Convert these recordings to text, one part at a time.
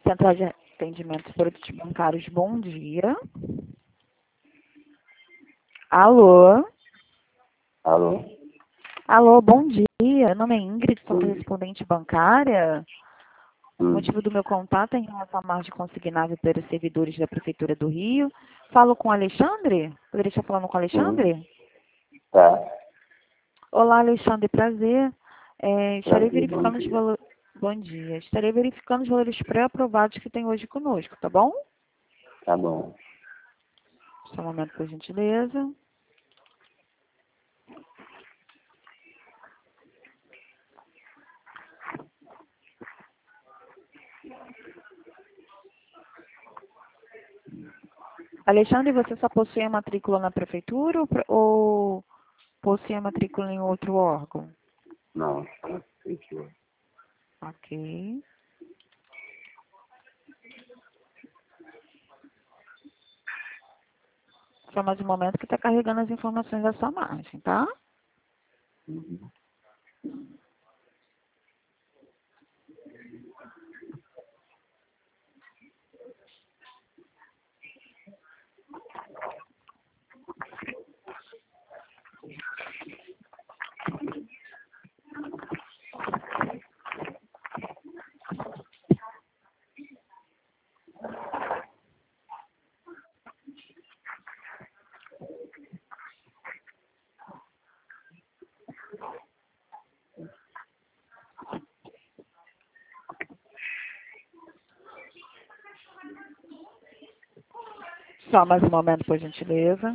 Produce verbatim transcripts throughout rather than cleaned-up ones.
Central de Atendimento Produtos Bancários, bom dia. Alô? Alô? Alô, bom dia. Meu nome é Ingrid, sou Oi. correspondente bancária. O Hum. motivo do meu contato é em relação à margem consignável pelos servidores da Prefeitura do Rio. Falo com o Alexandre? Poderia estar falando com o Sim. Alexandre? Tá. Olá, Alexandre, prazer. É, estarei Prazer, bom verificando os dia. valores. Bom dia. Estarei verificando os valores pré-aprovados que tem hoje conosco, tá bom? Tá bom. Só um momento, por gentileza. Alexandre, você só possui a matrícula na prefeitura ou, pre- ou possui a matrícula em outro órgão? Não, só fechou. Ok. Só mais um momento que está carregando as informações da sua margem, tá? Uhum. Só mais um momento, por gentileza.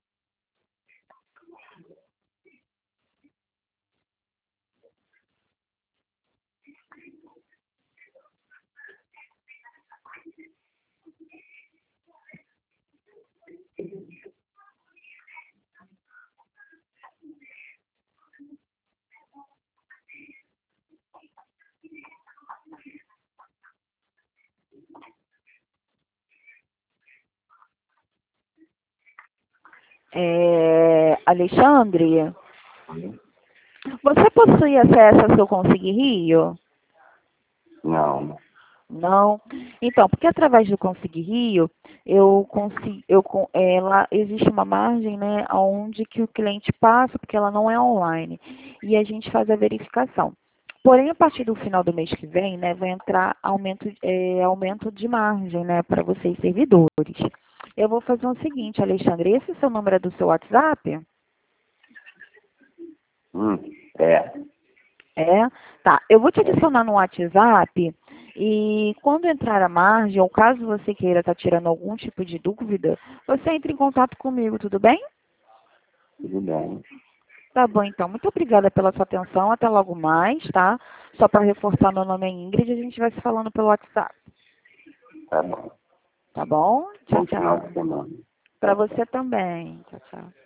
É, Alexandre, Sim. você possui acesso ao seu Consegue Rio? Não. Não. Então, porque através do Consegue Rio, eu consigo, eu, con- ela, existe uma margem, né, onde que o cliente passa, porque ela não é online, e a gente faz a verificação. Porém, a partir do final do mês que vem, né, vai entrar aumento, é, aumento de margem, né, para vocês servidores. Eu vou fazer o seguinte, Alexandre, esse é o seu número do seu WhatsApp? Hum. É. É? Tá. Eu vou te adicionar no WhatsApp e quando entrar a margem, ou caso você queira estar tirando algum tipo de dúvida, você entra em contato comigo, tudo bem? Tudo bem. Tá bom, então. Muito obrigada pela sua atenção. Até logo mais, tá? Só para reforçar, meu nome é Ingrid e a gente vai se falando pelo WhatsApp. Tá bom. Tá bom? Tchau, Bom final tchau. de semana. Para Tchau, tchau. você também. Tchau, tchau.